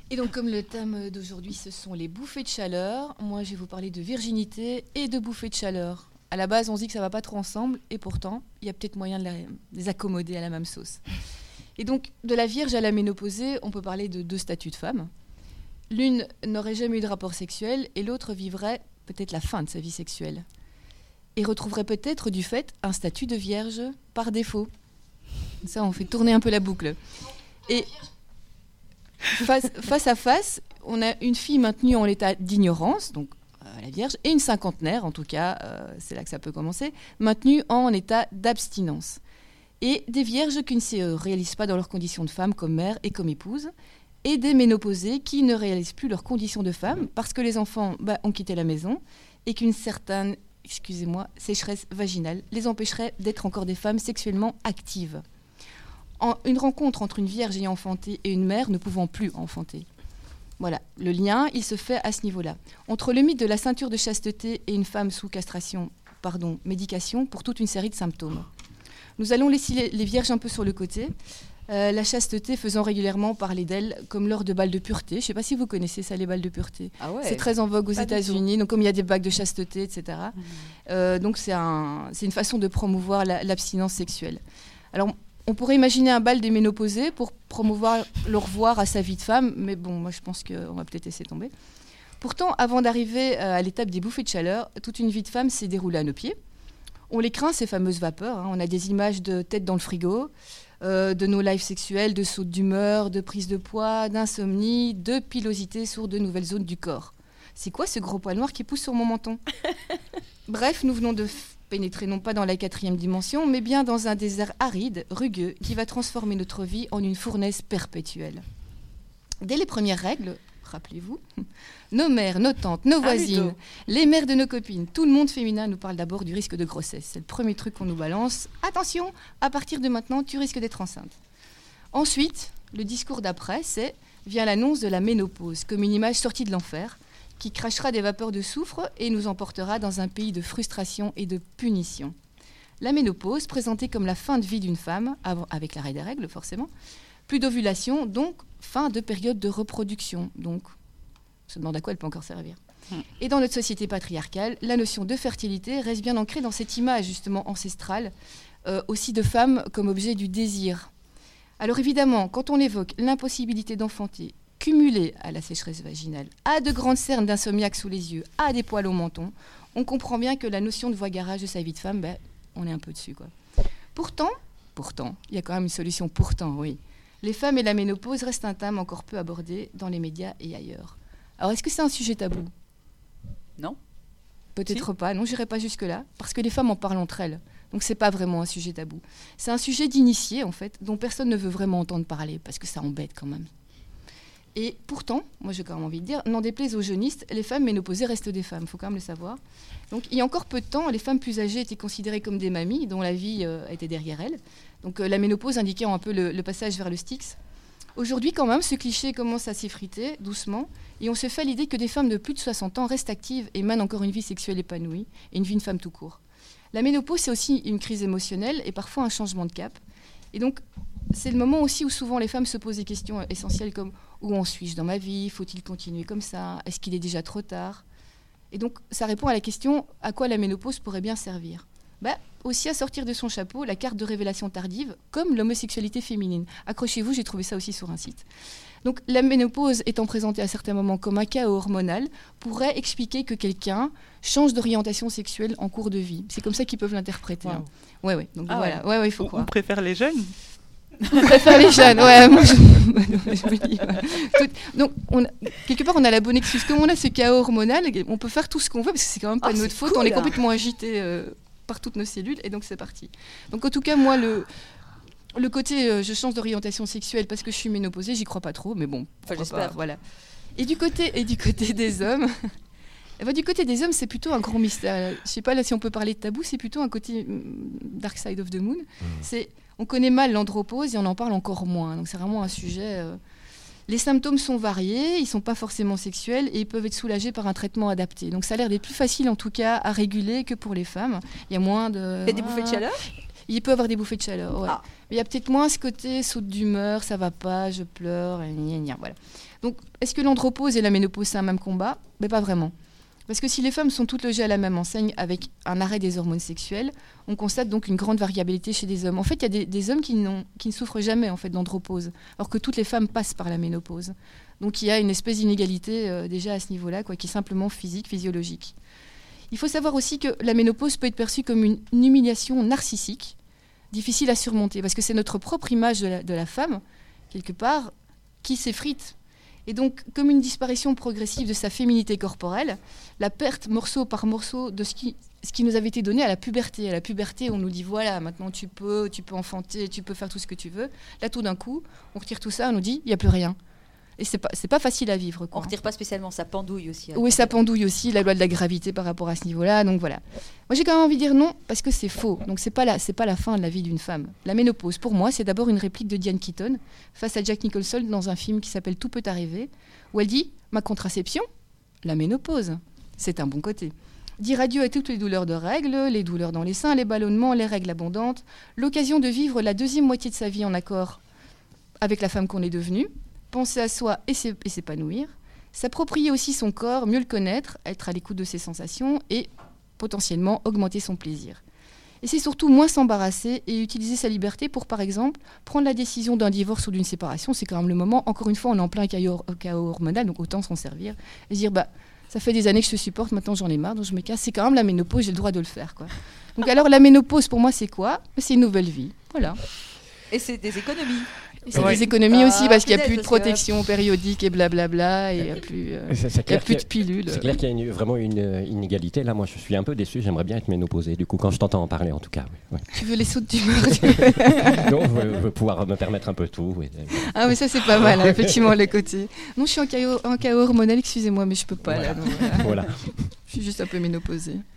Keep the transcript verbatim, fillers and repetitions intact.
Et donc, comme le thème d'aujourd'hui, ce sont les bouffées de chaleur, moi, je vais vous parler de virginité et de bouffées de chaleur. À la base, on se dit que ça ne va pas trop ensemble, et pourtant, il y a peut-être moyen de les, les accommoder à la même sauce. Et donc, de la vierge à la ménopausée, on peut parler de deux statuts de femme. L'une n'aurait jamais eu de rapport sexuel, et l'autre vivrait peut-être la fin de sa vie sexuelle. Et retrouverait peut-être, du fait, un statut de vierge par défaut. Ça, on fait tourner un peu la boucle. Et... Face, face à face, on a une fille maintenue en l'état d'ignorance, donc euh, la Vierge, et une cinquantenaire, en tout cas, euh, c'est là que ça peut commencer, maintenue en état d'abstinence. Et des vierges qui ne se euh, réalisent pas dans leurs conditions de femme comme mère et comme épouse, et des ménopausées qui ne réalisent plus leurs conditions de femme parce que les enfants bah, ont quitté la maison et qu'une certaine, excusez-moi, sécheresse vaginale les empêcherait d'être encore des femmes sexuellement actives. En une rencontre entre une vierge ayant enfanté et une mère ne pouvant plus enfanter. Voilà, le lien, il se fait à ce niveau-là. Entre le mythe de la ceinture de chasteté et une femme sous castration, pardon, médication, pour toute une série de symptômes. Nous allons laisser les, les vierges un peu sur le côté, euh, la chasteté faisant régulièrement parler d'elle comme lors de balles de pureté. Je ne sais pas si vous connaissez ça, les balles de pureté. Ah ouais, c'est très en vogue aux pas États-Unis, donc comme il y a des bagues de chasteté, et cetera. Mmh. Euh, donc c'est, un, c'est une façon de promouvoir la, l'abstinence sexuelle. Alors, on pourrait imaginer un bal des ménopausées pour promouvoir le revoir à sa vie de femme, mais bon, moi je pense qu'on va peut-être laisser tomber. Pourtant, avant d'arriver à l'étape des bouffées de chaleur, toute une vie de femme s'est déroulée à nos pieds. On les craint, ces fameuses vapeurs. Hein. On a des images de tête dans le frigo, euh, de nos lives sexuels, de sautes d'humeur, de prise de poids, d'insomnie, de pilosité sur de nouvelles zones du corps. C'est quoi ce gros poil noir qui pousse sur mon menton ? Bref, nous venons de f- pénétrer non pas dans la quatrième dimension, mais bien dans un désert aride, rugueux, qui va transformer notre vie en une fournaise perpétuelle. Dès les premières règles, rappelez-vous, nos mères, nos tantes, nos voisines, ah, les mères de nos copines, tout le monde féminin nous parle d'abord du risque de grossesse. C'est le premier truc qu'on nous balance. Attention, à partir de maintenant, tu risques d'être enceinte. Ensuite, le discours d'après, c'est vient l'annonce de la ménopause, comme une image sortie de l'enfer, qui crachera des vapeurs de soufre et nous emportera dans un pays de frustration et de punition. La ménopause, présentée comme la fin de vie d'une femme, avant, avec l'arrêt des règles forcément, plus d'ovulation, donc fin de période de reproduction. Donc, on se demande à quoi elle peut encore servir. Mmh. Et dans notre société patriarcale, la notion de fertilité reste bien ancrée dans cette image justement ancestrale, euh, aussi de femme comme objet du désir. Alors évidemment, quand on évoque l'impossibilité d'enfanter, cumulée à la sécheresse vaginale, à de grandes cernes d'insomniaque sous les yeux, à des poils au menton, on comprend bien que la notion de voix-garage de sa vie de femme, ben, on est un peu dessus, quoi. Pourtant, pourtant, il y a quand même une solution, pourtant, oui. Les femmes et la ménopause restent un thème encore peu abordé dans les médias et ailleurs. Alors, est-ce que c'est un sujet tabou ? Non. Peut-être si. pas, non, j'irai pas jusque-là, parce que les femmes en parlent entre elles. Donc, c'est pas vraiment un sujet tabou. C'est un sujet d'initié, en fait, dont personne ne veut vraiment entendre parler, parce que ça embête quand même. Et pourtant, moi j'ai quand même envie de dire, n'en déplaise aux jeunistes, les femmes ménopausées restent des femmes, il faut quand même le savoir. Donc il y a encore peu de temps, les femmes plus âgées étaient considérées comme des mamies, dont la vie euh, était derrière elles. Donc euh, la ménopause indiquait un peu le, le passage vers le Styx. Aujourd'hui quand même, ce cliché commence à s'effriter doucement, et on se fait l'idée que des femmes de plus de soixante ans restent actives et mènent encore une vie sexuelle épanouie, et une vie de femme tout court. La ménopause, c'est aussi une crise émotionnelle, et parfois un changement de cap. Et donc, c'est le moment aussi où souvent les femmes se posent des questions essentielles comme « Où en suis-je dans ma vie ? Faut-il continuer comme ça ? Est-ce qu'il est déjà trop tard ?» Et donc, ça répond à la question « À quoi la ménopause pourrait bien servir ?» Bah, aussi à sortir de son chapeau la carte de révélation tardive, comme l'homosexualité féminine. Accrochez-vous, j'ai trouvé ça aussi sur un site. Donc, la ménopause étant présentée à certains moments comme un chaos hormonal, pourrait expliquer que quelqu'un change d'orientation sexuelle en cours de vie. C'est comme ça qu'ils peuvent l'interpréter. Wow. Hein. Ouais, ouais. Donc ah voilà. Ouais, ouais, il faut on, croire. On préfère les jeunes. On préfère les jeunes, ouais. Moi, je, je me dis, ouais. Tout, donc, on a, quelque part, on a la bonne excuse. Comme on a ce chaos hormonal, on peut faire tout ce qu'on veut, parce que c'est quand même pas oh, de notre faute. Cool, on est complètement agité euh, par toutes nos cellules, et donc c'est parti. Donc, en tout cas, moi, le, le côté euh, je change d'orientation sexuelle parce que je suis ménopausée, j'y crois pas trop, mais bon, enfin, j'espère. Pas, voilà. Et du côté, et du côté des hommes... Bah, du côté des hommes, c'est plutôt un grand mystère. Je sais pas là si on peut parler de tabou, c'est plutôt un côté mm, Dark Side of the Moon. Mmh. C'est, on connaît mal l'andropause et on en parle encore moins. Donc c'est vraiment un sujet. Euh... Les symptômes sont variés, ils sont pas forcément sexuels et ils peuvent être soulagés par un traitement adapté. Donc ça a l'air d'être plus facile en tout cas à réguler que pour les femmes. Il y a moins de. Il y a des bouffées de chaleur ? Il peut avoir des bouffées de chaleur, ouais. Ah. Mais il y a peut-être moins ce côté saute d'humeur, ça va pas, je pleure, et gna gna, voilà. Donc, est-ce que l'andropause et la ménopause, c'est un même combat ? Mais pas vraiment. Parce que si les femmes sont toutes logées à la même enseigne avec un arrêt des hormones sexuelles, on constate donc une grande variabilité chez des hommes. En fait, il y a des, des hommes qui, n'ont, qui ne souffrent jamais en fait, d'andropause, alors que toutes les femmes passent par la ménopause. Donc il y a une espèce d'inégalité euh, déjà à ce niveau-là, quoi, qui est simplement physique, physiologique. Il faut savoir aussi que la ménopause peut être perçue comme une, une humiliation narcissique, difficile à surmonter, parce que c'est notre propre image de la, de la femme, quelque part, qui s'effrite. Et donc, comme une disparition progressive de sa féminité corporelle, la perte morceau par morceau de ce qui, ce qui nous avait été donné à la puberté. À la puberté, on nous dit, voilà, maintenant tu peux, tu peux enfanter, tu peux faire tout ce que tu veux. Là, tout d'un coup, on retire tout ça, on nous dit, il n'y a plus rien. Et c'est pas, c'est pas facile à vivre, quoi. On ne retire pas spécialement, ça pendouille aussi. Oui, ça pendouille aussi, la loi de la gravité par rapport à ce niveau-là. Donc voilà. Moi, j'ai quand même envie de dire non, parce que c'est faux. Donc c'est pas la, c'est pas la fin de la vie d'une femme. La ménopause, pour moi, c'est d'abord une réplique de Diane Keaton face à Jack Nicholson dans un film qui s'appelle Tout peut arriver, où elle dit « Ma contraception, la ménopause, c'est un bon côté. » Dire adieu à toutes les douleurs de règles, les douleurs dans les seins, les ballonnements, les règles abondantes, l'occasion de vivre la deuxième moitié de sa vie en accord avec la femme qu'on est devenue, penser à soi et s'épanouir, s'approprier aussi son corps, mieux le connaître, être à l'écoute de ses sensations et potentiellement augmenter son plaisir. Et c'est surtout moins s'embarrasser et utiliser sa liberté pour, par exemple, prendre la décision d'un divorce ou d'une séparation. C'est quand même le moment, encore une fois, on est en plein chaos, chaos hormonal, donc autant s'en servir et se dire, bah, ça fait des années que je te supporte, maintenant j'en ai marre, donc je me casse. C'est quand même la ménopause, j'ai le droit de le faire, quoi. Donc alors la ménopause, pour moi, c'est quoi ? C'est une nouvelle vie, voilà. Et c'est des économies. Et c'est Ouais. des économies Ah, aussi, parce qu'il n'y a punaise, plus de parce que- protection périodique et blablabla, et il n'y a plus, euh, C'est- c'est il y a clair plus qu'il de pilules. C'est clair qu'il y a une- vraiment une euh, inégalité. Là, moi, je suis un peu déçu. J'aimerais bien être ménopausé. Du coup, quand je t'entends en parler, en tout cas. Oui, Tu veux les sautes d'humeur ? oui. Donc, je veux, je veux pouvoir me permettre un peu tout. Oui. Ah, mais ça, c'est pas mal, hein, effectivement, les côtés. Non, je suis en chaos, en chaos hormonal, excusez-moi, mais je peux pas, là. non, voilà. Voilà. Je suis juste un peu ménopausée.